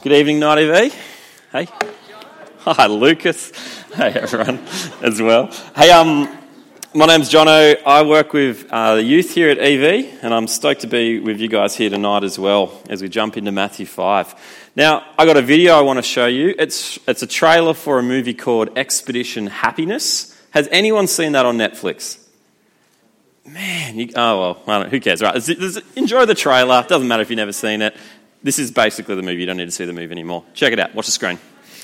Good evening, Night EV. Hey. Hi, Lucas. Hey, everyone, as well. Hey, my name's Jono. I work with the youth here at EV, and I'm stoked to be with you guys here tonight as well as we jump into Matthew 5. Now, I got a video I want to show you. It's a trailer for a movie called Expedition Happiness. Has anyone seen that on Netflix? Man, who cares, right? Enjoy the trailer. Doesn't matter if you've never seen it. This is basically the movie. You don't need to see the movie anymore. Check it out. Watch the screen.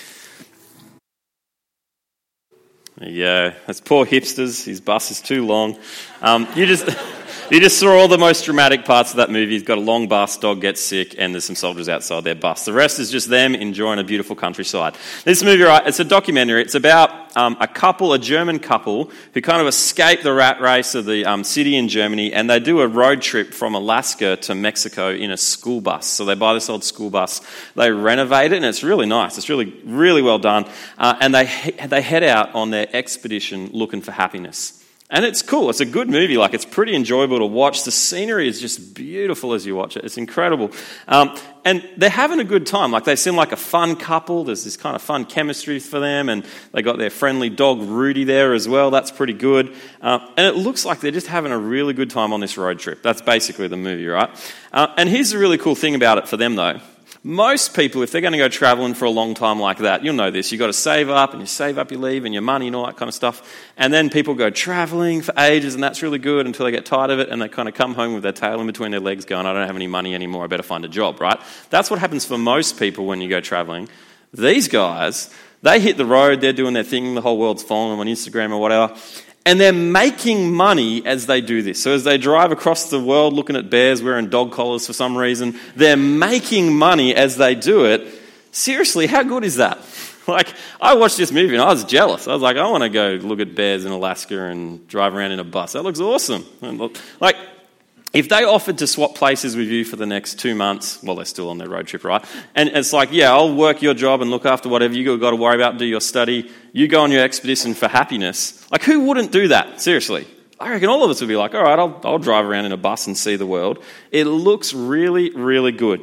There you go. That's poor hipsters. His bus is too long. You just saw all the most dramatic parts of that movie. He's got a long bus, dog gets sick, and there's some soldiers outside their bus. The rest is just them enjoying a beautiful countryside. This movie, right, it's a documentary. It's about a German couple, who kind of escape the rat race of the city in Germany, and they do a road trip from Alaska to Mexico in a school bus. So they buy this old school bus, they renovate it, and it's really nice. It's really, really well done. And they head out on their expedition looking for happiness. And it's cool. It's a good movie. Like, it's pretty enjoyable to watch. The scenery is just beautiful as you watch it. It's incredible. And they're having a good time. Like, they seem like a fun couple. There's this kind of fun chemistry for them. And they got their friendly dog, Rudy, there as well. That's pretty good. And it looks like they're just having a really good time on this road trip. That's basically the movie, right? And here's the really cool thing about it for them, though. Most people, if they're going to go travelling for a long time like that, you'll know this, you've got to save up, and you save up your leave and your money and all that kind of stuff. And then people go travelling for ages, and that's really good until they get tired of it, and they kind of come home with their tail in between their legs going, I don't have any money anymore, I better find a job, right? That's what happens for most people when you go travelling. These guys, they hit the road, they're doing their thing, the whole world's following them on Instagram or whatever, and they're making money as they do this. So as they drive across the world looking at bears wearing dog collars for some reason, they're making money as they do it. Seriously, how good is that? Like, I watched this movie and I was jealous. I was like, I want to go look at bears in Alaska and drive around in a bus. That looks awesome. Like, if they offered to swap places with you for the next 2 months, well, they're still on their road trip, right? And it's like, yeah, I'll work your job and look after whatever you've got to worry about, do your study. You go on your expedition for happiness. Like, who wouldn't do that? Seriously. I reckon all of us would be like, all right, I'll drive around in a bus and see the world. It looks really, really good.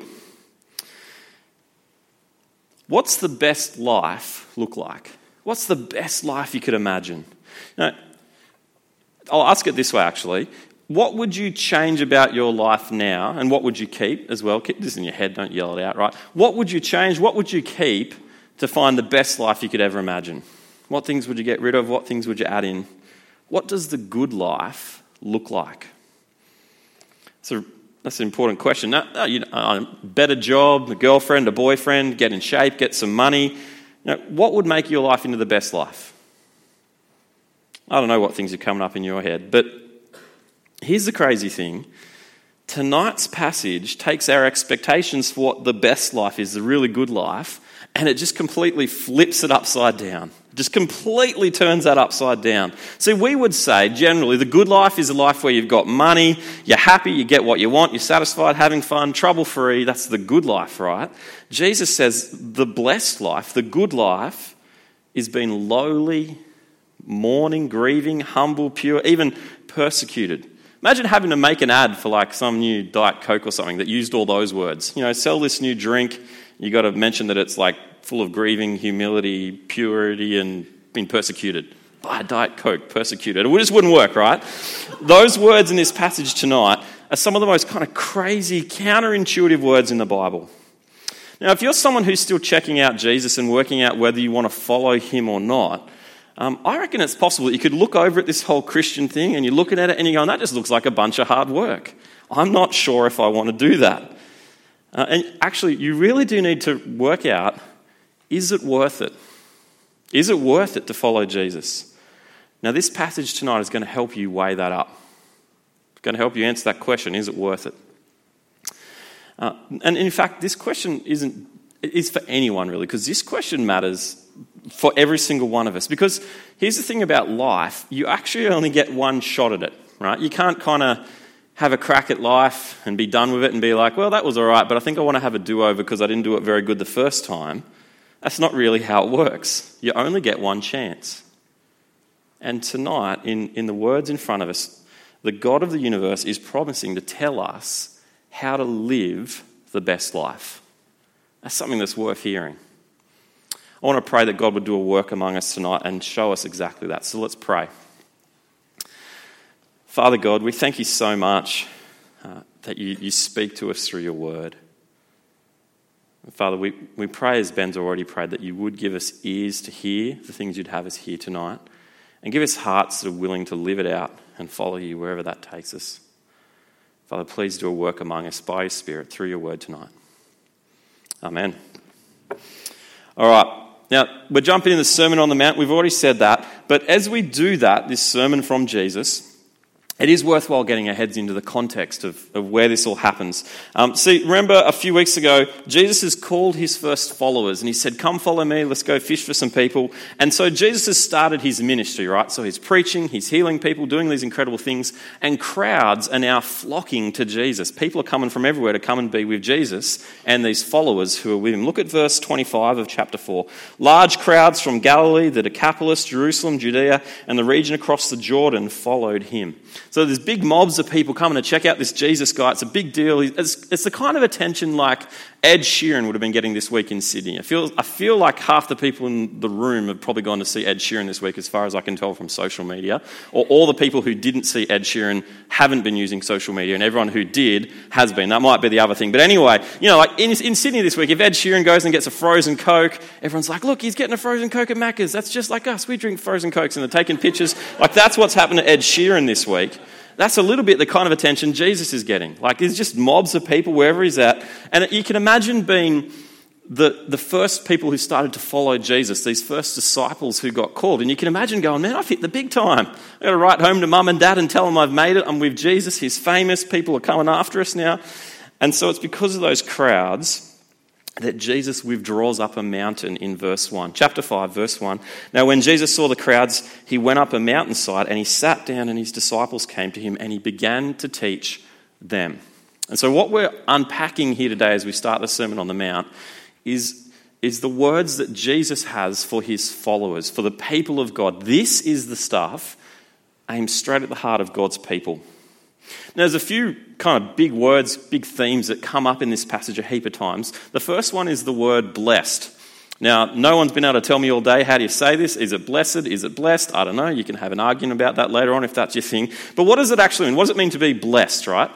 What's the best life look like? What's the best life you could imagine? Now, I'll ask it this way, actually. What would you change about your life now, and what would you keep as well? Keep this in your head, don't yell it out, right? What would you change, what would you keep to find the best life you could ever imagine? What things would you get rid of? What things would you add in? What does the good life look like? So that's an important question. Better job, a girlfriend, a boyfriend, get in shape, get some money. What would make your life into the best life? I don't know what things are coming up in your head, but here's the crazy thing. Tonight's passage takes our expectations for what the best life is, the really good life, and it just completely flips it upside down. Just completely turns that upside down. See, we would say, generally, the good life is a life where you've got money, you're happy, you get what you want, you're satisfied, having fun, trouble-free. That's the good life, right? Jesus says the blessed life, the good life, is being lowly, mourning, grieving, humble, pure, even persecuted. Imagine having to make an ad for like some new Diet Coke or something that used all those words. Sell this new drink. You got to mention that it's like full of grieving, humility, purity, and being persecuted. Buy a Diet Coke, persecuted. It just wouldn't work, right? Those words in this passage tonight are some of the most kind of crazy, counterintuitive words in the Bible. Now, if you're someone who's still checking out Jesus and working out whether you want to follow him or not, I reckon it's possible that you could look over at this whole Christian thing and you're looking at it and you're going, that just looks like a bunch of hard work. I'm not sure if I want to do that. And actually, you really do need to work out, is it worth it? Is it worth it to follow Jesus? Now, this passage tonight is going to help you weigh that up. It's going to help you answer that question, is it worth it? And in fact, this question is for anyone really, because this question matters for every single one of us. Because here's the thing about life, you actually only get one shot at it, right? You can't kind of have a crack at life and be done with it and be like, well, that was all right, but I think I want to have a do-over because I didn't do it very good the first time. That's not really how it works. You only get one chance. And tonight, in the words in front of us, the God of the universe is promising to tell us how to live the best life. That's something that's worth hearing. I want to pray that God would do a work among us tonight and show us exactly that. So let's pray. Father God, we thank you so much that you speak to us through your word. Father, we pray, as Ben's already prayed, that you would give us ears to hear the things you'd have us hear tonight, and give us hearts that are willing to live it out and follow you wherever that takes us. Father, please do a work among us by your Spirit through your word tonight. Amen. All right, now we're jumping in the Sermon on the Mount. We've already said that, but as we do that, this sermon from Jesus, it is worthwhile getting our heads into the context of where this all happens. Remember a few weeks ago, Jesus has called his first followers and he said, come follow me, let's go fish for some people. And so Jesus has started his ministry, right? So he's preaching, he's healing people, doing these incredible things, and crowds are now flocking to Jesus. People are coming from everywhere to come and be with Jesus and these followers who are with him. Look at verse 25 of chapter 4. Large crowds from Galilee, the Decapolis, Jerusalem, Judea, and the region across the Jordan followed him. So there's big mobs of people coming to check out this Jesus guy. It's a big deal. It's the kind of attention like Ed Sheeran would have been getting this week in Sydney. I feel like half the people in the room have probably gone to see Ed Sheeran this week, as far as I can tell from social media. Or all the people who didn't see Ed Sheeran haven't been using social media, and everyone who did has been. That might be the other thing. But anyway, like in Sydney this week, if Ed Sheeran goes and gets a frozen Coke, everyone's like, look, he's getting a frozen Coke at Macca's. That's just like us. We drink frozen Cokes, and they're taking pictures. Like, that's what's happened to Ed Sheeran this week. That's a little bit the kind of attention Jesus is getting. Like, there's just mobs of people wherever he's at. And you can imagine being the first people who started to follow Jesus, these first disciples who got called. And you can imagine going, man, I've hit the big time. I've got to write home to mum and dad and tell them I've made it. I'm with Jesus. He's famous. People are coming after us now. And so it's because of those crowds that Jesus withdraws up a mountain in verse 1. Chapter 5, verse 1. Now when Jesus saw the crowds, he went up a mountainside and he sat down, and his disciples came to him and he began to teach them. And so what we're unpacking here today as we start the Sermon on the Mount is the words that Jesus has for his followers, for the people of God. This is the stuff aimed straight at the heart of God's people. Now, there's a few kind of big words, big themes that come up in this passage a heap of times. The first one is the word blessed. Now, no one's been able to tell me all day, how do you say this? Is it blessed? Is it blessed? I don't know. You can have an argument about that later on if that's your thing. But what does it actually mean? What does it mean to be blessed, right?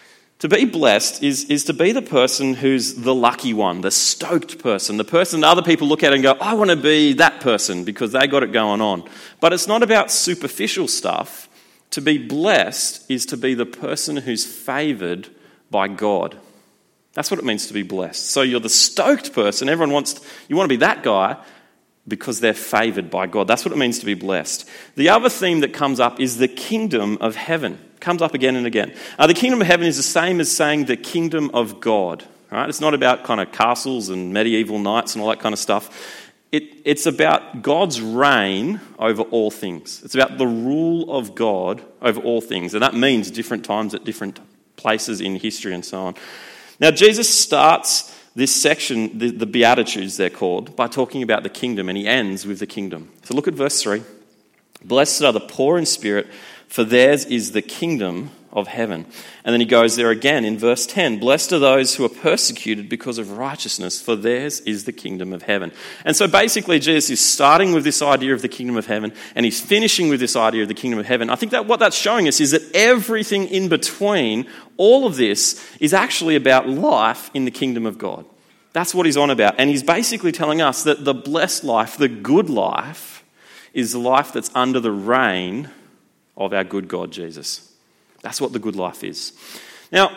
To be blessed is to be the person who's the lucky one, the stoked person, the person other people look at and go, I want to be that person because they got it going on. But it's not about superficial stuff. To be blessed is to be the person who's favoured by God. That's what it means to be blessed. So you're the stoked person. You want to be that guy because they're favoured by God. That's what it means to be blessed. The other theme that comes up is the kingdom of heaven. It comes up again and again. The kingdom of heaven is the same as saying the kingdom of God. Right? It's not about kind of castles and medieval knights and all that kind of stuff. It's about God's reign over all things. It's about the rule of God over all things. And that means different times at different places in history and so on. Now, Jesus starts this section, the Beatitudes they're called, by talking about the kingdom, and he ends with the kingdom. So look at verse 3. Blessed are the poor in spirit, for theirs is the kingdom of heaven. And then he goes there again in verse 10. Blessed are those who are persecuted because of righteousness, for theirs is the kingdom of heaven. And so basically Jesus is starting with this idea of the kingdom of heaven, and he's finishing with this idea of the kingdom of heaven. I think that what that's showing us is that everything in between, all of this, is actually about life in the kingdom of God. That's what he's on about. And he's basically telling us that the blessed life, the good life, is the life that's under the reign of our good God, Jesus. That's what the good life is. Now,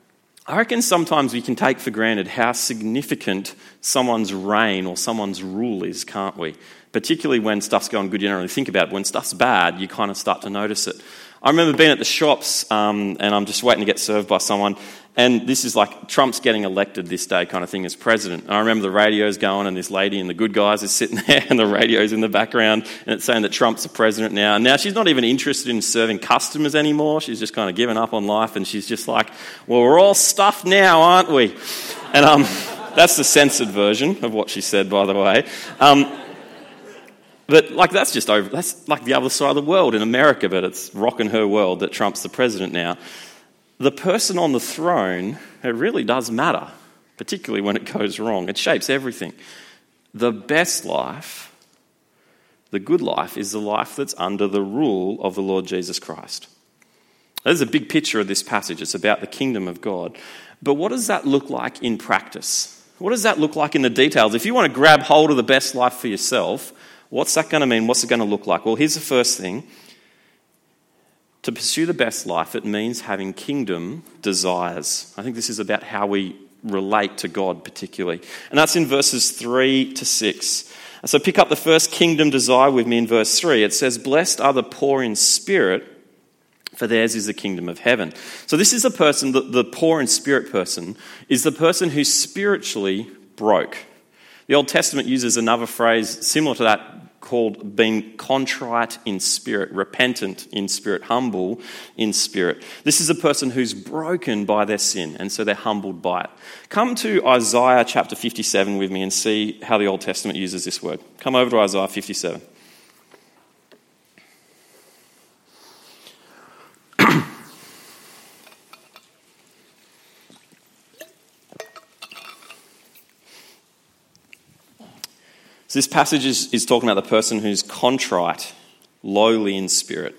I reckon sometimes we can take for granted how significant someone's reign or someone's rule is, can't we? Particularly when stuff's going good, you don't really think about it. When stuff's bad, you kind of start to notice it. I remember being at the shops and I'm just waiting to get served by someone, and this is like Trump's getting elected this day kind of thing as president. And I remember the radio's going and this lady in the Good Guys is sitting there and the radio's in the background and it's saying that Trump's the president now. And now she's not even interested in serving customers anymore. She's just kind of given up on life and she's just like, well, we're all stuffed now, aren't we? And that's the censored version of what she said, by the way. But like that's just over. That's like the other side of the world in America, but it's rocking her world that Trump's the president now. The person on the throne, it really does matter. particularly when it goes wrong. It shapes everything. The best life, the good life, is the life that's under the rule of the Lord Jesus Christ. There's a big picture of this passage. It's about the kingdom of God. But what does that look like in practice? What does that look like in the details? If you want to grab hold of the best life for yourself, what's that going to mean? What's it going to look like? Well, here's the first thing. To pursue the best life, it means having kingdom desires. I think this is about how we relate to God particularly. And that's in verses 3 to 6. So pick up the first kingdom desire with me in verse 3. It says, "Blessed are the poor in spirit, for theirs is the kingdom of heaven." So this is a person, the poor in spirit person, is the person who's spiritually broke. The Old Testament uses another phrase similar to that called being contrite in spirit, repentant in spirit, humble in spirit. This is a person who's broken by their sin, and so they're humbled by it. Come to Isaiah chapter 57 with me and see how the Old Testament uses this word. Come over to Isaiah 57. So this passage is talking about the person who's contrite, lowly in spirit.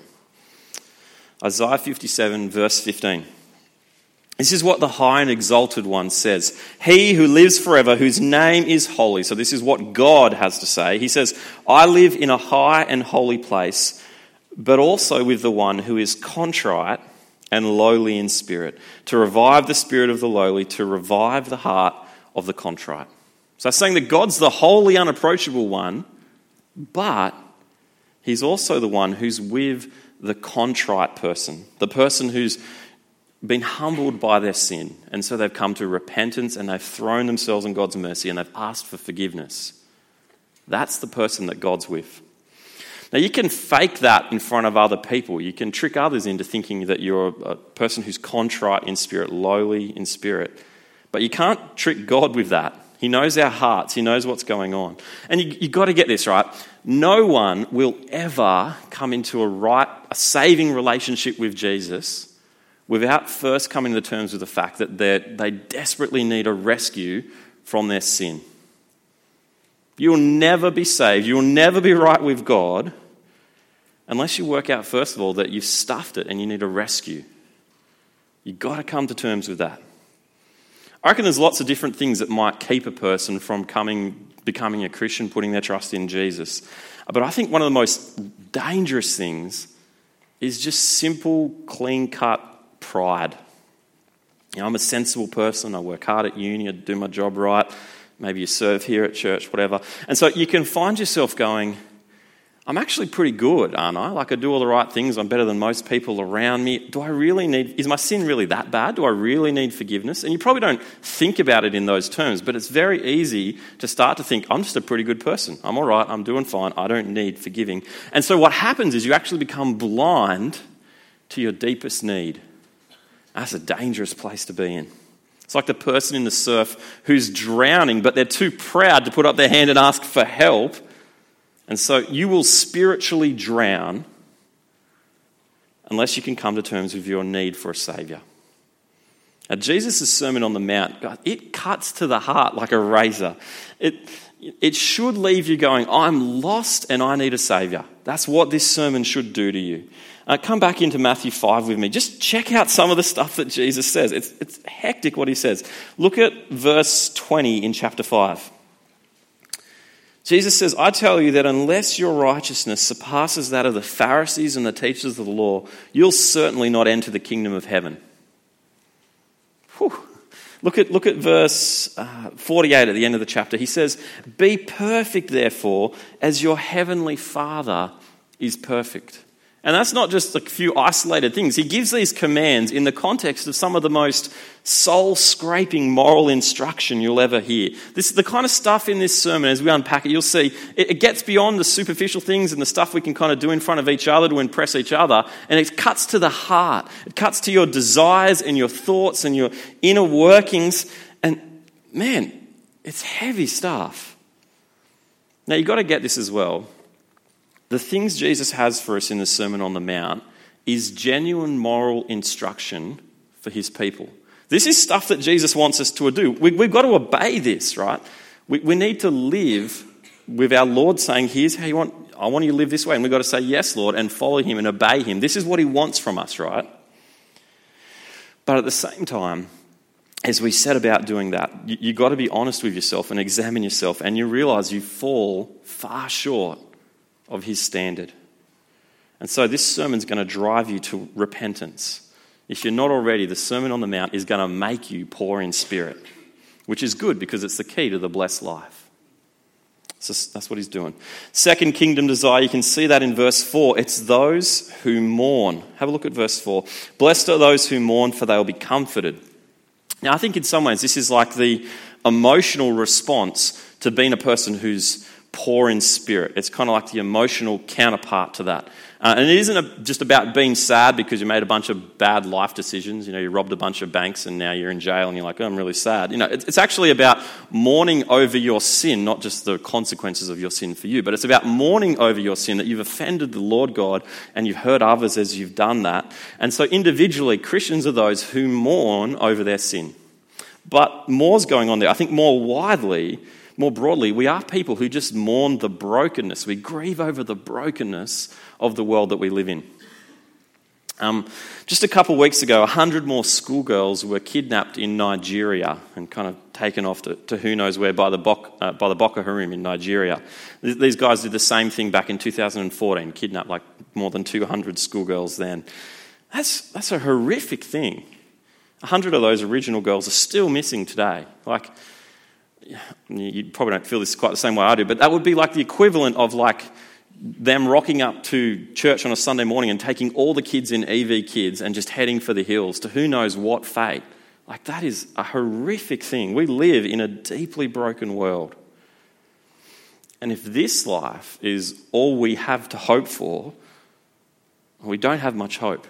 Isaiah 57, verse 15. This is what the high and exalted one says. "He who lives forever, whose name is holy." So this is what God has to say. He says, "I live in a high and holy place, but also with the one who is contrite and lowly in spirit, to revive the spirit of the lowly, to revive the heart of the contrite." So it's saying that God's the holy, unapproachable one, but he's also the one who's with the contrite person, the person who's been humbled by their sin, and so they've come to repentance and they've thrown themselves on God's mercy and they've asked for forgiveness. That's the person that God's with. Now you can fake that in front of other people. You can trick others into thinking that you're a person who's contrite in spirit, lowly in spirit. But you can't trick God with that. He knows our hearts. He knows what's going on. And you've got to get this, right? No one will ever come into a saving relationship with Jesus without first coming to terms with the fact that they desperately need a rescue from their sin. You'll never be saved. You'll never be right with God unless you work out, first of all, that you've stuffed it and you need a rescue. You've got to come to terms with that. I reckon there's lots of different things that might keep a person from becoming a Christian, putting their trust in Jesus. But I think one of the most dangerous things is just simple, clean-cut pride. I'm a sensible person. I work hard at uni. I do my job right. Maybe you serve here at church, whatever. And so you can find yourself going, I'm actually pretty good, aren't I? Like I do all the right things. I'm better than most people around me. Is my sin really that bad? Do I really need forgiveness? And you probably don't think about it in those terms, but it's very easy to start to think, I'm just a pretty good person. I'm all right. I'm doing fine. I don't need forgiving. And so what happens is you actually become blind to your deepest need. That's a dangerous place to be in. It's like the person in the surf who's drowning, but they're too proud to put up their hand and ask for help. And so you will spiritually drown unless you can come to terms with your need for a saviour. Now, Jesus' Sermon on the Mount, God, it cuts to the heart like a razor. It should leave you going, I'm lost and I need a saviour. That's what this sermon should do to you. Come back into Matthew 5 with me. Just check out some of the stuff that Jesus says. It's hectic what he says. Look at verse 20 in chapter 5. Jesus says, I tell you that unless your righteousness surpasses that of the Pharisees and the teachers of the law, you'll certainly not enter the kingdom of heaven. Whew. Look at verse 48 at the end of the chapter. He says, be perfect, therefore, as your heavenly Father is perfect. And that's not just a few isolated things. He gives these commands in the context of some of the most soul-scraping moral instruction you'll ever hear. This is the kind of stuff in this sermon, as we unpack it, you'll see it gets beyond the superficial things and the stuff we can kind of do in front of each other to impress each other, and it cuts to the heart. It cuts to your desires and your thoughts and your inner workings, and man, it's heavy stuff. Now, you've got to get this as well. The things Jesus has for us in the Sermon on the Mount is genuine moral instruction for his people. This is stuff that Jesus wants us to do. We've got to obey this, right? We need to live with our Lord saying, here's how I want you to live this way. And we've got to say, yes, Lord, and follow him and obey him. This is what he wants from us, right? But at the same time, as we set about doing that, you've got to be honest with yourself and examine yourself, and you realize you fall far short of his standard. And so this sermon's going to drive you to repentance. If you're not already, the Sermon on the Mount is going to make you poor in spirit, which is good because it's the key to the blessed life. So that's what he's doing. Second kingdom desire, you can see that in verse 4. It's those who mourn. Have a look at verse 4. Blessed are those who mourn, for they will be comforted. Now, I think in some ways this is like the emotional response to being a person who's poor in spirit. It's kind of like the emotional counterpart to that. And it isn't just about being sad because you made a bunch of bad life decisions. You robbed a bunch of banks and now you're in jail and you're like, oh, I'm really sad. It's actually about mourning over your sin, not just the consequences of your sin for you, but it's about mourning over your sin, that you've offended the Lord God and you've hurt others as you've done that. And so individually, Christians are those who mourn over their sin. But more's going on there. I think more broadly, we are people who just mourn the brokenness. We grieve over the brokenness of the world that we live in. Just a couple of weeks ago, 100 more schoolgirls were kidnapped in Nigeria and kind of taken off to who knows where by the Boko Haram in Nigeria. These guys did the same thing back in 2014, kidnapped like more than 200 schoolgirls then. That's a horrific thing. 100 of those original girls are still missing today. Like, you probably don't feel this quite the same way I do, but that would be like the equivalent of like them rocking up to church on a Sunday morning and taking all the kids in EV Kids and just heading for the hills to who knows what fate. Like, that is a horrific thing. We live in a deeply broken world. And if this life is all we have to hope for, we don't have much hope.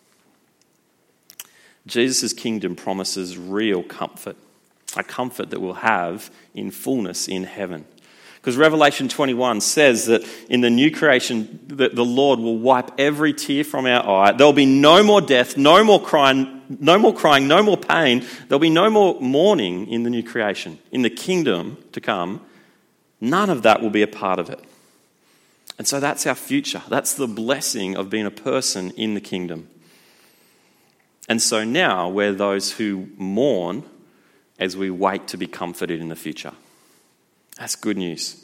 Jesus' kingdom promises real comfort, a comfort that we'll have in fullness in heaven. Because Revelation 21 says that in the new creation, that the Lord will wipe every tear from our eye. There'll be no more death, no more crying, no more pain. There'll be no more mourning in the new creation. In the kingdom to come, none of that will be a part of it. And so that's our future. That's the blessing of being a person in the kingdom. And so now we're those who mourn as we wait to be comforted in the future. That's good news.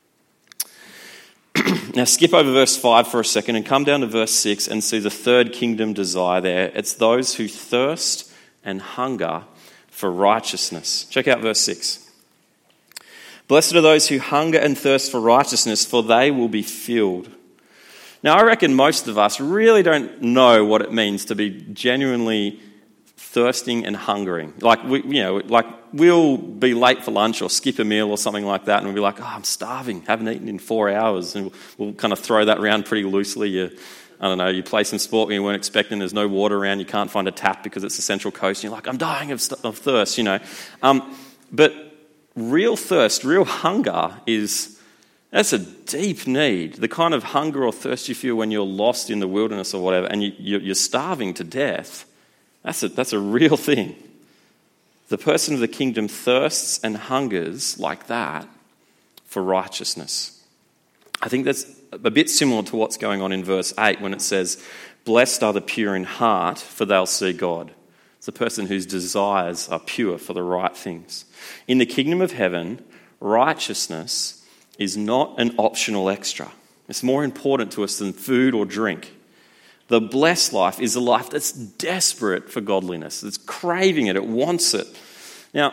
Now skip over verse 5 for a second and come down to verse 6 and see the third kingdom desire there. It's those who thirst and hunger for righteousness. Check out verse 6. Blessed are those who hunger and thirst for righteousness, for they will be filled. Now I reckon most of us really don't know what it means to be genuinely thirsting and hungering. Like we'll be late for lunch or skip a meal or something like that, and we'll be like, "Oh, I'm starving. Haven't eaten in 4 hours," and we'll kind of throw that around pretty loosely. You play some sport when you weren't expecting. There's no water around. You can't find a tap because it's the Central Coast. And you're like, "I'm dying of thirst," But real thirst, real hunger that's a deep need. The kind of hunger or thirst you feel when you're lost in the wilderness or whatever, and you're starving to death. That's a real thing. The person of the kingdom thirsts and hungers like that for righteousness. I think that's a bit similar to what's going on in verse 8 when it says, "Blessed are the pure in heart, for they'll see God." It's the person whose desires are pure for the right things. In the kingdom of heaven, righteousness is not an optional extra. It's more important to us than food or drink. The blessed life is a life that's desperate for godliness. It's craving it. It wants it. Now,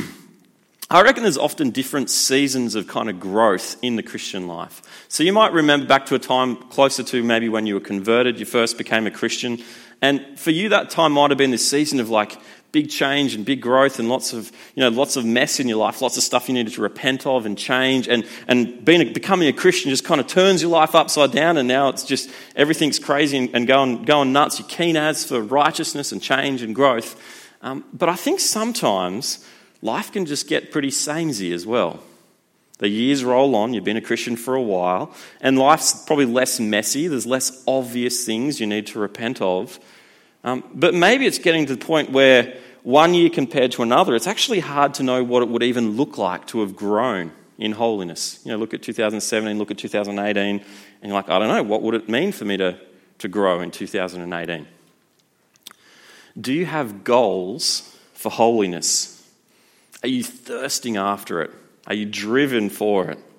I reckon there's often different seasons of kind of growth in the Christian life. So you might remember back to a time closer to maybe when you were converted, you first became a Christian. And for you, that time might have been this season of like big change and big growth and lots of mess in your life, lots of stuff you needed to repent of and change. And becoming a Christian just kind of turns your life upside down, and now it's just everything's crazy and going nuts. You're keen as for righteousness and change and growth. But I think sometimes life can just get pretty samey as well. The years roll on, you've been a Christian for a while, and life's probably less messy. There's less obvious things you need to repent of. But maybe it's getting to the point where one year compared to another, it's actually hard to know what it would even look like to have grown in holiness. Look at 2017, look at 2018, and you're like, I don't know, what would it mean for me to grow in 2018? Do you have goals for holiness? Are you thirsting after it? Are you driven for it?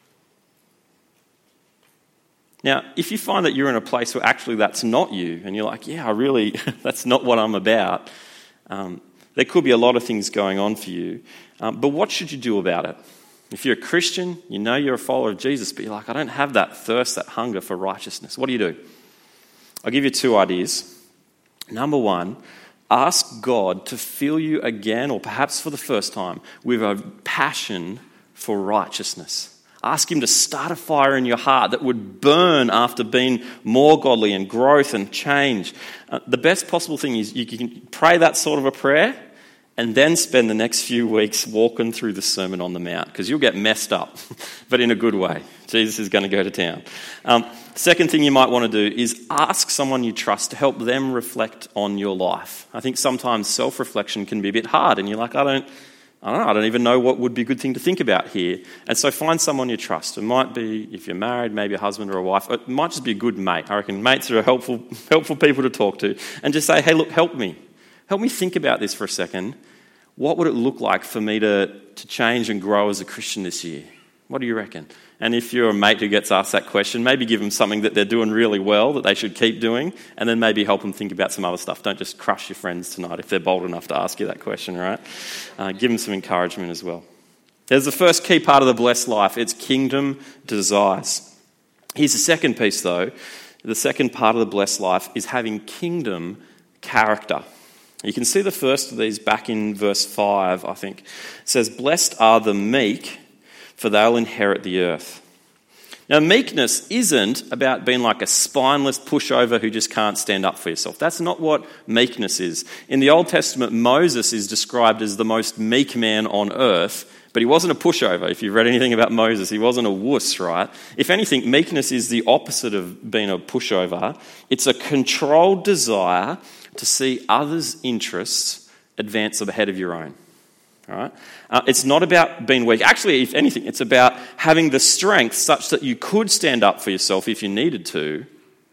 Now, if you find that you're in a place where actually that's not you, and you're like, that's not what I'm about, there could be a lot of things going on for you. But what should you do about it? If you're a Christian, you know you're a follower of Jesus, but you're like, I don't have that thirst, that hunger for righteousness. What do? I'll give you 2 ideas. Number 1, ask God to fill you again, or perhaps for the first time, with a passion for righteousness. Ask him to start a fire in your heart that would burn after being more godly and growth and change. The best possible thing is you can pray that sort of a prayer and then spend the next few weeks walking through the Sermon on the Mount, because you'll get messed up, but in a good way. Jesus is going to go to town. Second thing you might want to do is ask someone you trust to help them reflect on your life. I think sometimes self-reflection can be a bit hard, and you're like, I don't even know what would be a good thing to think about here. And so find someone you trust. It might be, if you're married, maybe a husband or a wife. It might just be a good mate. I reckon mates are helpful people to talk to. And just say, hey, look, help me. Help me think about this for a second. What would it look like for me to change and grow as a Christian this year? What do you reckon? And if you're a mate who gets asked that question, maybe give them something that they're doing really well that they should keep doing, and then maybe help them think about some other stuff. Don't just crush your friends tonight if they're bold enough to ask you that question, right? Give them some encouragement as well. There's the first key part of the blessed life. It's kingdom desires. Here's the second piece, though. The second part of the blessed life is having kingdom character. You can see the first of these back in verse 5, I think. It says, blessed are the meek, for they'll inherit the earth. Now, meekness isn't about being like a spineless pushover who just can't stand up for yourself. That's not what meekness is. In the Old Testament, Moses is described as the most meek man on earth, but he wasn't a pushover. If you've read anything about Moses, he wasn't a wuss, right? If anything, meekness is the opposite of being a pushover. It's a controlled desire to see others' interests advance ahead of your own. All right? It's not about being weak. Actually, if anything, it's about having the strength such that you could stand up for yourself if you needed to,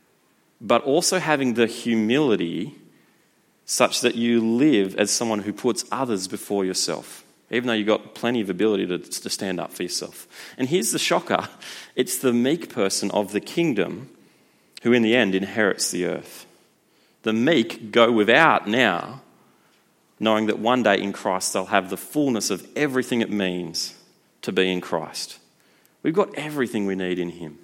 but also having the humility such that you live as someone who puts others before yourself, even though you've got plenty of ability to stand up for yourself. And here's the shocker. It's the meek person of the kingdom who in the end inherits the earth. The meek go without now, knowing that one day in Christ they'll have the fullness of everything it means to be in Christ. We've got everything we need in him.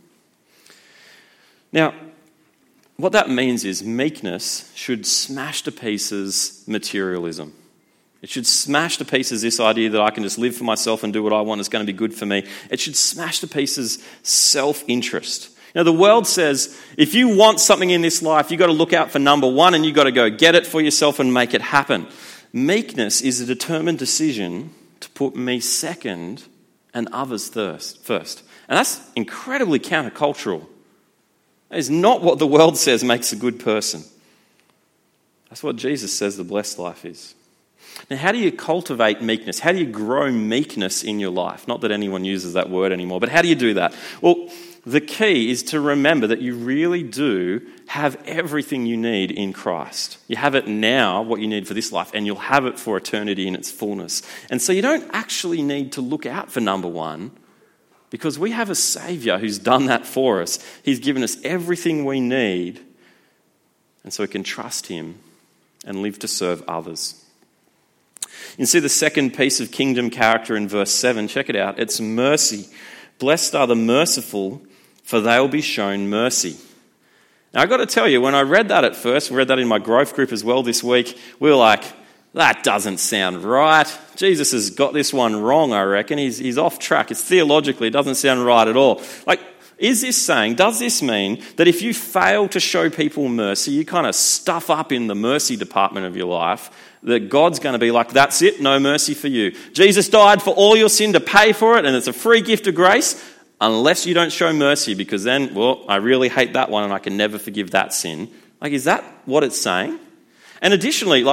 Now, what that means is meekness should smash to pieces materialism. It should smash to pieces this idea that I can just live for myself and do what I want, it's going to be good for me. It should smash to pieces self-interest. Now, the world says if you want something in this life, you've got to look out for number one and you've got to go get it for yourself and make it happen. Meekness is a determined decision to put me second and others first. And that's incredibly countercultural. That is not what the world says makes a good person. That's what Jesus says the blessed life is. Now, how do you cultivate meekness? How do you grow meekness in your life? Not that anyone uses that word anymore, but how do you do that? Well, the key is to remember that you really do have everything you need in Christ. You have it now, what you need for this life, and you'll have it for eternity in its fullness. And so you don't actually need to look out for number one, because we have a Saviour who's done that for us. He's given us everything we need, and so we can trust him and live to serve others. You can see the second piece of kingdom character in verse 7. Check it out. It's mercy. Blessed are the merciful, for they will be shown mercy. Now, I've got to tell you, when I read that at first, we read that in my growth group as well this week, we were like, that doesn't sound right. Jesus has got this one wrong, I reckon. He's off track. It's theologically, it doesn't sound right at all. Does this mean that if you fail to show people mercy, you kind of stuff up in the mercy department of your life, that God's going to be like, that's it, no mercy for you. Jesus died for all your sin to pay for it, and it's a free gift of grace, unless you don't show mercy, because then, well, I really hate that one and I can never forgive that sin. Is that what it's saying? And additionally,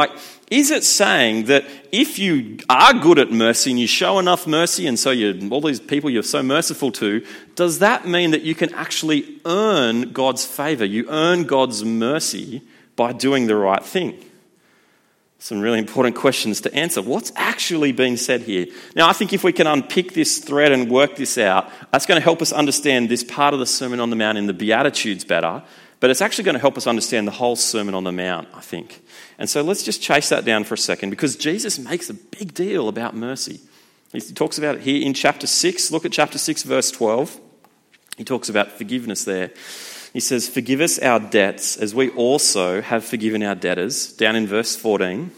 Is it saying that if you are good at mercy and you show enough mercy and so all these people you're so merciful to, does that mean that you can actually earn God's favour? You earn God's mercy by doing the right thing? Some really important questions to answer. What's actually being said here? Now, I think if we can unpick this thread and work this out, that's going to help us understand this part of the Sermon on the Mount in the Beatitudes better, but it's actually going to help us understand the whole Sermon on the Mount, I think. And so let's just chase that down for a second, because Jesus makes a big deal about mercy. He talks about it here in chapter 6. Look at chapter 6, verse 12. He talks about forgiveness there. He says, "Forgive us our debts as we also have forgiven our debtors." Down in verse 14.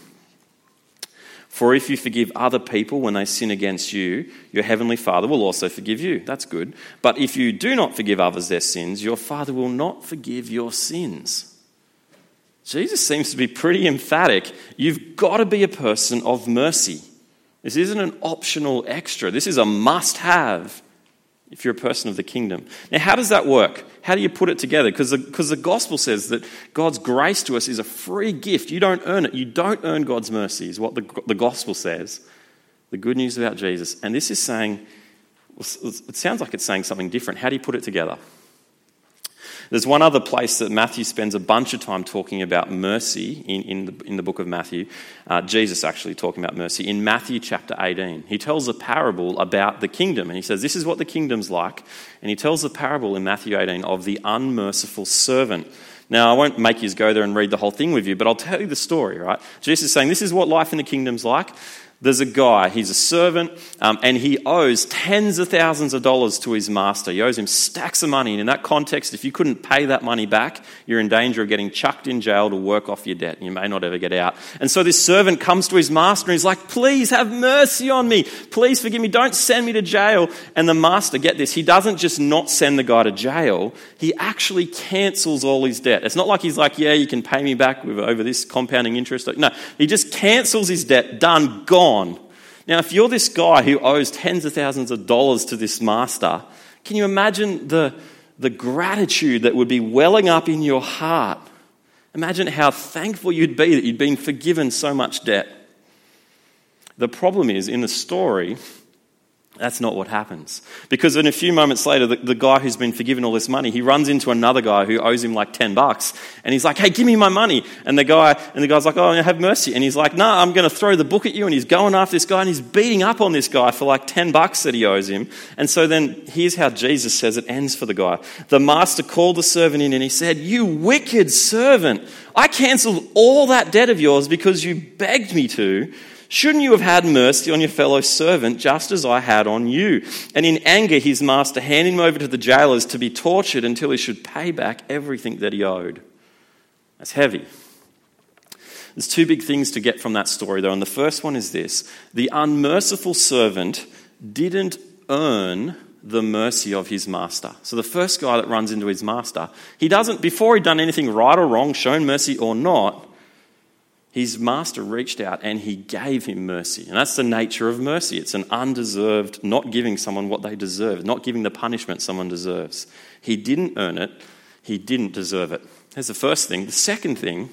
"For if you forgive other people when they sin against you, your heavenly Father will also forgive you." That's good. "But if you do not forgive others their sins, your Father will not forgive your sins." Jesus seems to be pretty emphatic. You've got to be a person of mercy. This isn't an optional extra. This is a must-have if you're a person of the kingdom. Now, how does that work? How do you put it together? Because the gospel says that God's grace to us is a free gift. You don't earn it. You don't earn God's mercy, is what the gospel says. The good news about Jesus. And this is saying, it sounds like it's saying something different. How do you put it together? There's one other place that Matthew spends a bunch of time talking about mercy in the book of Matthew. Jesus actually talking about mercy. In Matthew chapter 18, he tells a parable about the kingdom. And he says, this is what the kingdom's like. And he tells the parable in Matthew 18 of the unmerciful servant. Now, I won't make you go there and read the whole thing with you, but I'll tell you the story, right? Jesus is saying, this is what life in the kingdom's like. There's a guy, he's a servant, and he owes tens of thousands of dollars to his master. He owes him stacks of money. And in that context, if you couldn't pay that money back, you're in danger of getting chucked in jail to work off your debt. You may not ever get out. And so this servant comes to his master and he's like, "Please have mercy on me. Please forgive me. Don't send me to jail." And the master, get this, he doesn't just not send the guy to jail. He actually cancels all his debt. It's not like he's like, "Yeah, you can pay me back over this compounding interest." No, he just cancels his debt. Done, gone. Now, if you're this guy who owes tens of thousands of dollars to this master, can you imagine the gratitude that would be welling up in your heart? Imagine how thankful you'd be that you'd been forgiven so much debt. The problem is, in the story, that's not what happens. Because in a few moments later, the guy who's been forgiven all this money, he runs into another guy who owes him like $10. And he's like, "Hey, give me my money." And the guy's like, "Oh, have mercy." And he's like, "No, I'm going to throw the book at you." And he's going after this guy and he's beating up on this guy for like $10 that he owes him. And so then here's how Jesus says it ends for the guy. "The master called the servant in and he said, 'You wicked servant, I cancelled all that debt of yours because you begged me to. Shouldn't you have had mercy on your fellow servant just as I had on you?' And in anger, his master handed him over to the jailers to be tortured until he should pay back everything that he owed." That's heavy. There's two big things to get from that story, though. And the first one is this. The unmerciful servant didn't earn the mercy of his master. So the first guy that runs into his master, he doesn't, before he'd done anything right or wrong, shown mercy or not, his master reached out and he gave him mercy. And that's the nature of mercy. It's an undeserved, not giving someone what they deserve, not giving the punishment someone deserves. He didn't earn it. He didn't deserve it. That's the first thing. The second thing,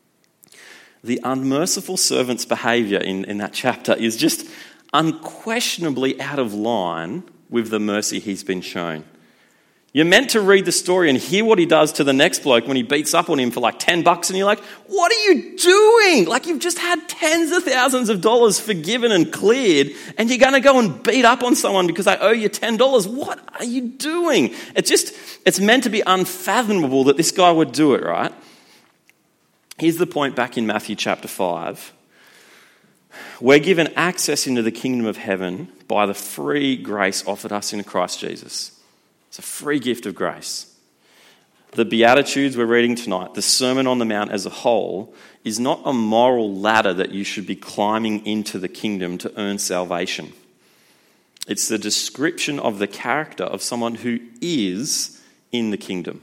the unmerciful servant's behaviour in that chapter is just unquestionably out of line with the mercy he's been shown. You're meant to read the story and hear what he does to the next bloke when he beats up on him for like $10 and you're like, "What are you doing? Like, you've just had tens of thousands of dollars forgiven and cleared and you're going to go and beat up on someone because they owe you $10. What are you doing?" It's meant to be unfathomable that this guy would do it, right? Here's the point back in Matthew chapter 5. We're given access into the kingdom of heaven by the free grace offered us in Christ Jesus. It's a free gift of grace. The Beatitudes we're reading tonight, the Sermon on the Mount as a whole, is not a moral ladder that you should be climbing into the kingdom to earn salvation. It's the description of the character of someone who is in the kingdom.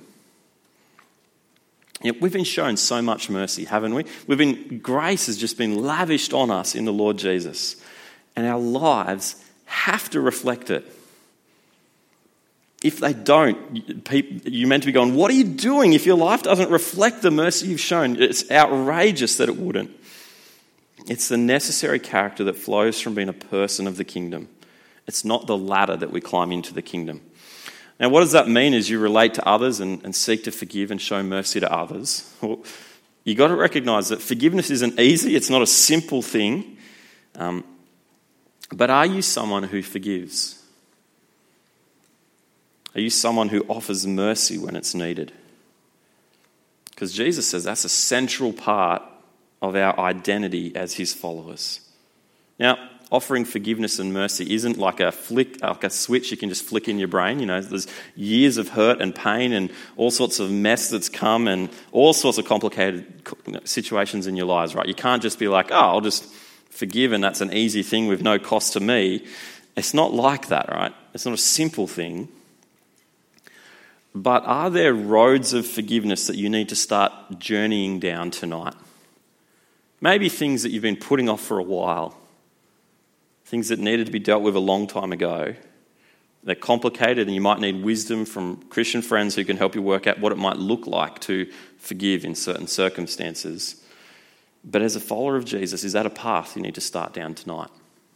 We've been shown so much mercy, haven't we? Grace has just been lavished on us in the Lord Jesus. And our lives have to reflect it. If they don't, you're meant to be going, "What are you doing if your life doesn't reflect the mercy you've shown?" It's outrageous that it wouldn't. It's the necessary character that flows from being a person of the kingdom. It's not the ladder that we climb into the kingdom. Now, what does that mean as you relate to others and seek to forgive and show mercy to others? Well, you've got to recognize that forgiveness isn't easy. It's not a simple thing. But are you someone who forgives? Are you someone who offers mercy when it's needed? Because Jesus says that's a central part of our identity as his followers. Now, offering forgiveness and mercy isn't like a switch you can just flick in your brain. You know, there's years of hurt and pain and all sorts of mess that's come and all sorts of complicated situations in your lives, right? You can't just be like, I'll just forgive and that's an easy thing with no cost to me. It's not like that, right? It's not a simple thing. But are there roads of forgiveness that you need to start journeying down tonight? Maybe things that you've been putting off for a while. Things that needed to be dealt with a long time ago. They're complicated and you might need wisdom from Christian friends who can help you work out what it might look like to forgive in certain circumstances. But as a follower of Jesus, is that a path you need to start down tonight?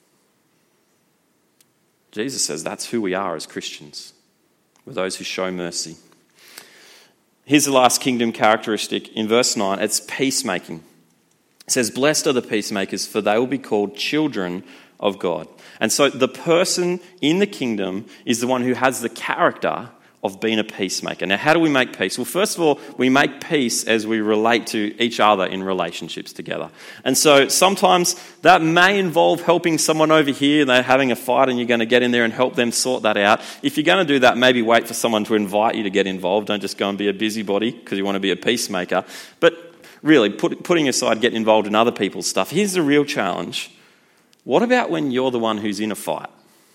Jesus says that's who we are as Christians. We're those who show mercy. Here's the last kingdom characteristic. In verse 9, it's peacemaking. It says, "Blessed are the peacemakers, for they will be called children of God." And so the person in the kingdom is the one who has the character of being a peacemaker. Now, how do we make peace? Well, first of all, we make peace as we relate to each other in relationships together. And so sometimes that may involve helping someone over here, they're having a fight and you're going to get in there and help them sort that out. If you're going to do that, maybe wait for someone to invite you to get involved. Don't just go and be a busybody because you want to be a peacemaker. But really, putting aside getting involved in other people's stuff, here's the real challenge. What about when you're the one who's in a fight?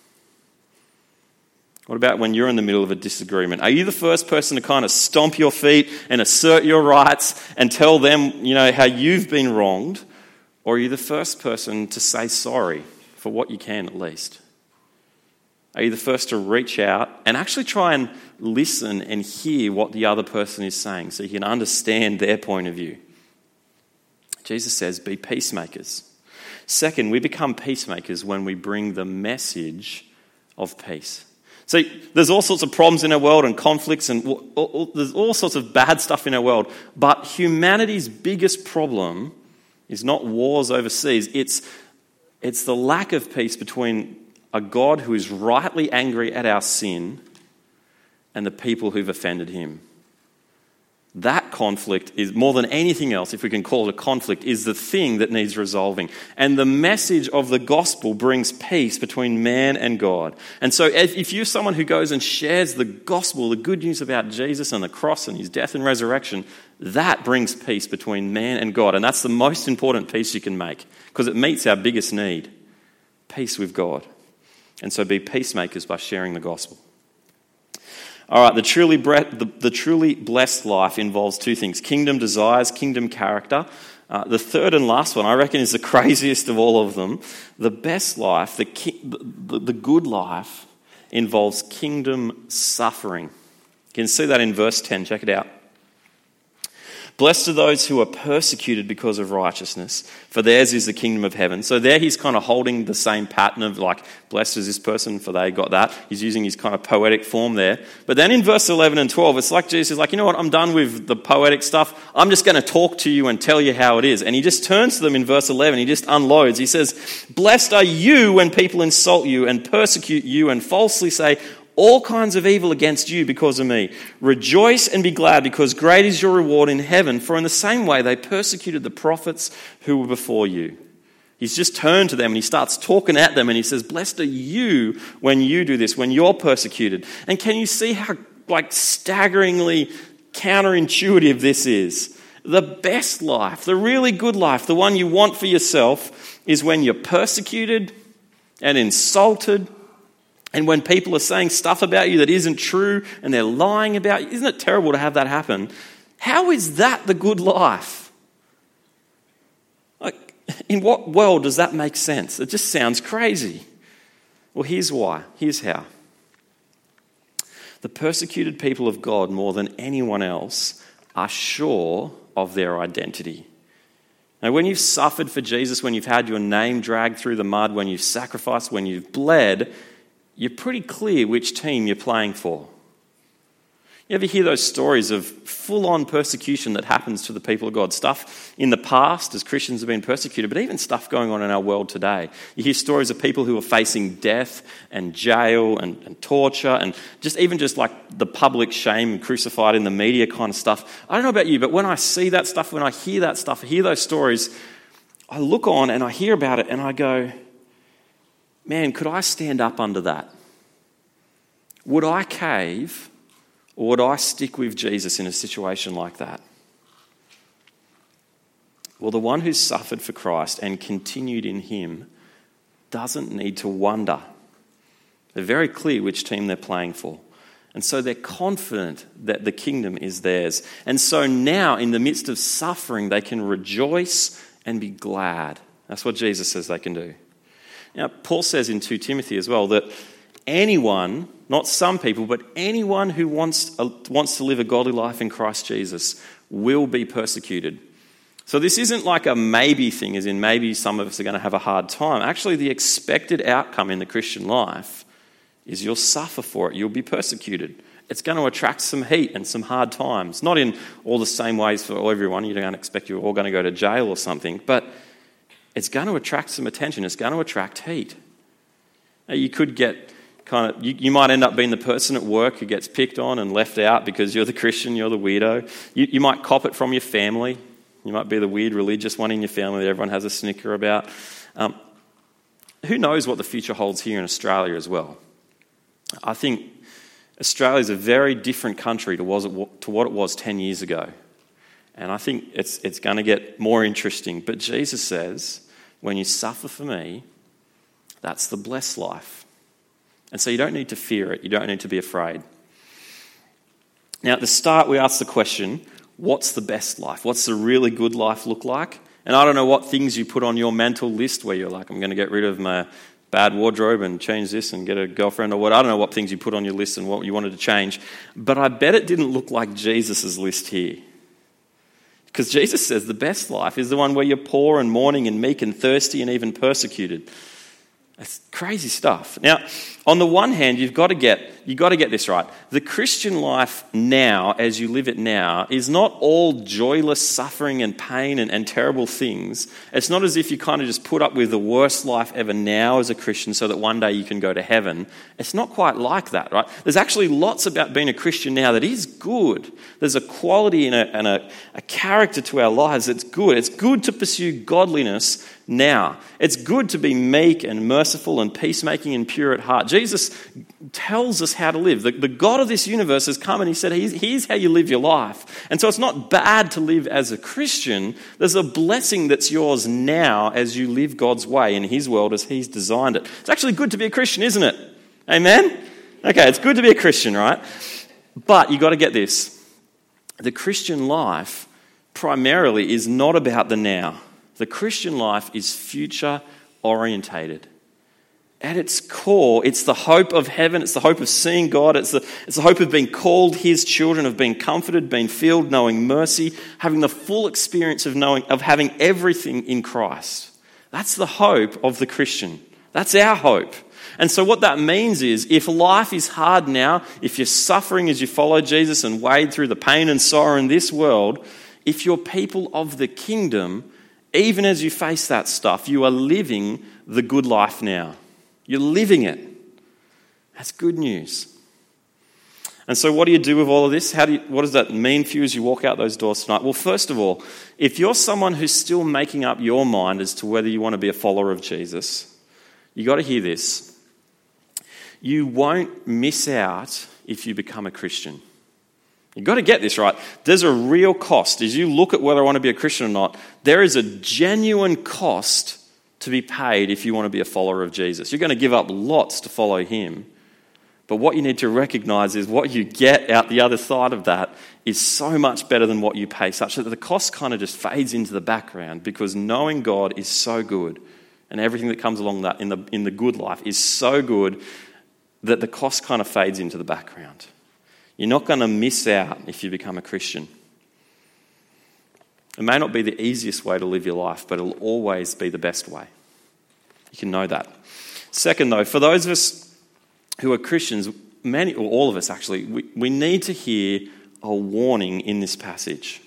What about when you're in the middle of a disagreement? Are you the first person to kind of stomp your feet and assert your rights and tell them, how you've been wronged? Or are you the first person to say sorry for what you can at least? Are you the first to reach out and actually try and listen and hear what the other person is saying so you can understand their point of view? Jesus says, be peacemakers. Second, we become peacemakers when we bring the message of peace. See, there's all sorts of problems in our world and conflicts and there's all sorts of bad stuff in our world. But humanity's biggest problem is not wars overseas. It's the lack of peace between a God who is rightly angry at our sin and the people who've offended him. That conflict is, more than anything else, if we can call it a conflict, is the thing that needs resolving. And the message of the gospel brings peace between man and God. And so if you're someone who goes and shares the gospel, the good news about Jesus and the cross and his death and resurrection, that brings peace between man and God. And that's the most important peace you can make because it meets our biggest need, peace with God. And so be peacemakers by sharing the gospel. All right, the truly blessed life involves two things: kingdom desires, kingdom character. The third and last one, I reckon, is the craziest of all of them. The best life, the good life, involves kingdom suffering. You can see that in verse 10. Check it out. Blessed are those who are persecuted because of righteousness, for theirs is the kingdom of heaven. So there he's kind of holding the same pattern of like, blessed is this person, for they got that. He's using his kind of poetic form there. But then in verse 11 and 12, it's like Jesus is like, you know what, I'm done with the poetic stuff. I'm just going to talk to you and tell you how it is. And he just turns to them in verse 11. He just unloads. He says, blessed are you when people insult you and persecute you and falsely say all kinds of evil against you because of me. Rejoice and be glad, because great is your reward in heaven, for in the same way they persecuted the prophets who were before you. He's just turned to them and he starts talking at them and he says, blessed are you when you do this, when you're persecuted. And can you see how staggeringly counterintuitive this is? The best life, the really good life, the one you want for yourself, is when you're persecuted and insulted. And when people are saying stuff about you that isn't true and they're lying about you, isn't it terrible to have that happen? How is that the good life? Like, in what world does that make sense? It just sounds crazy. Well, here's why. Here's how. The persecuted people of God, more than anyone else, are sure of their identity. Now, when you've suffered for Jesus, when you've had your name dragged through the mud, when you've sacrificed, when you've bled, you're pretty clear which team you're playing for. You ever hear those stories of full-on persecution that happens to the people of God? Stuff in the past as Christians have been persecuted, but even stuff going on in our world today. You hear stories of people who are facing death and jail and torture and just like the public shame, crucified in the media kind of stuff. I don't know about you, but when I see that stuff, when I hear that stuff, I hear those stories, I look on and I hear about it and I go, man, could I stand up under that? Would I cave? Or would I stick with Jesus in a situation like that? Well, the one who's suffered for Christ and continued in him doesn't need to wonder. They're very clear which team they're playing for. And so they're confident that the kingdom is theirs. And so now, in the midst of suffering, they can rejoice and be glad. That's what Jesus says they can do. Now, Paul says in 2 Timothy as well that anyone, not some people, but anyone who wants to live a godly life in Christ Jesus will be persecuted. So this isn't like a maybe thing, as in maybe some of us are going to have a hard time. Actually, the expected outcome in the Christian life is you'll suffer for it. You'll be persecuted. It's going to attract some heat and some hard times. Not in all the same ways for everyone. You don't expect you're all going to go to jail or something. But it's going to attract some attention. It's going to attract heat. Now, you could get you might end up being the person at work who gets picked on and left out because you're the Christian, you're the weirdo. You might cop it from your family. You might be the weird religious one in your family that everyone has a snicker about. Who knows what the future holds here in Australia as well? I think Australia is a very different country to what it was 10 years ago. And I think it's going to get more interesting. But Jesus says, when you suffer for me, that's the blessed life. And so you don't need to fear it. You don't need to be afraid. Now, at the start, we asked the question, what's the best life? What's the really good life look like? And I don't know what things you put on your mental list where you're like, I'm going to get rid of my bad wardrobe and change this and get a girlfriend or what. I don't know what things you put on your list and what you wanted to change. But I bet it didn't look like Jesus' list here. Because Jesus says the best life is the one where you're poor and mourning and meek and thirsty and even persecuted. It's crazy stuff. Now, on the one hand, you've got to get this right. The Christian life now, as you live it now, is not all joyless suffering and pain and terrible things. It's not as if you kind of just put up with the worst life ever now as a Christian so that one day you can go to heaven. It's not quite like that, right? There's actually lots about being a Christian now that is good. There's a quality and a character to our lives that's good. It's good to pursue godliness now. It's good to be meek and merciful and peacemaking and pure at heart. Jesus tells us how to live. The God of this universe has come and he said, here's how you live your life. And so it's not bad to live as a Christian. There's a blessing that's yours now as you live God's way in his world as he's designed it. It's actually good to be a Christian, isn't it? Amen? Okay, it's good to be a Christian, right? But you got to get this. The Christian life primarily is not about the now. The Christian life is future orientated. At its core, it's the hope of heaven, it's the hope of seeing God, it's the hope of being called his children, of being comforted, being filled, knowing mercy, having the full experience of having everything in Christ. That's the hope of the Christian. That's our hope. And so what that means is, if life is hard now, if you're suffering as you follow Jesus and wade through the pain and sorrow in this world, if you're people of the kingdom, even as you face that stuff, you are living the good life now. You're living it. That's good news. And so what do you do with all of this? What does that mean for you as you walk out those doors tonight? Well, first of all, if you're someone who's still making up your mind as to whether you want to be a follower of Jesus, you got to hear this. You won't miss out if you become a Christian. You've got to get this right. There's a real cost. As you look at whether I want to be a Christian or not, there is a genuine cost to be paid if you want to be a follower of Jesus. You're going to give up lots to follow him. But what you need to recognize is what you get out the other side of that is so much better than what you pay, such that the cost kind of just fades into the background, because knowing God is so good and everything that comes along that in the good life is so good that the cost kind of fades into the background. You're not going to miss out if you become a Christian. It may not be the easiest way to live your life, but it'll always be the best way. You can know that. Second, though, for those of us who are Christians, many, or all of us actually, we need to hear a warning in this passage.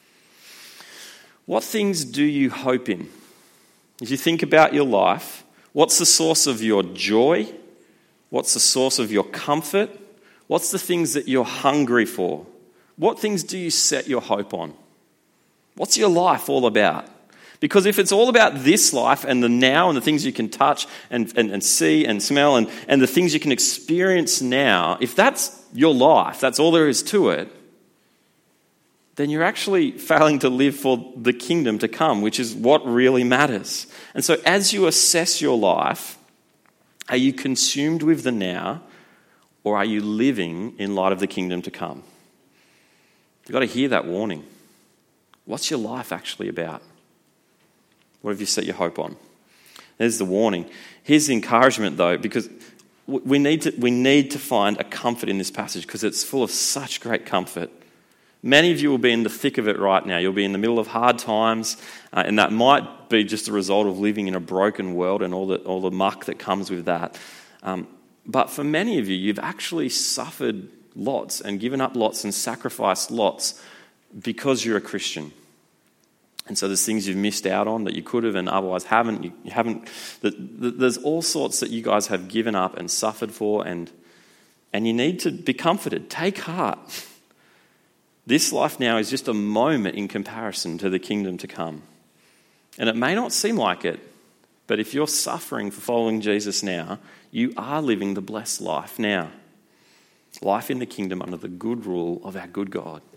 What things do you hope in? If you think about your life, what's the source of your joy? What's the source of your comfort? What's the things that you're hungry for? What things do you set your hope on? What's your life all about? Because if it's all about this life and the now and the things you can touch and see and smell and the things you can experience now, if that's your life, that's all there is to it, then you're actually failing to live for the kingdom to come, which is what really matters. And so as you assess your life, are you consumed with the now, or are you living in light of the kingdom to come? You've got to hear that warning. What's your life actually about? What have you set your hope on? There's the warning. Here's the encouragement, though, because we need to find a comfort in this passage because it's full of such great comfort. Many of you will be in the thick of it right now. You'll be in the middle of hard times, and that might be just a result of living in a broken world and all the muck that comes with that. But for many of you, you've actually suffered lots and given up lots and sacrificed lots because you're a Christian. And so there's things you've missed out on that you could have and otherwise haven't. You haven't. There's all sorts that you guys have given up and suffered for, and you need to be comforted. Take heart. This life now is just a moment in comparison to the kingdom to come. And it may not seem like it, but if you're suffering for following Jesus now, you are living the blessed life now. Life in the kingdom under the good rule of our good God.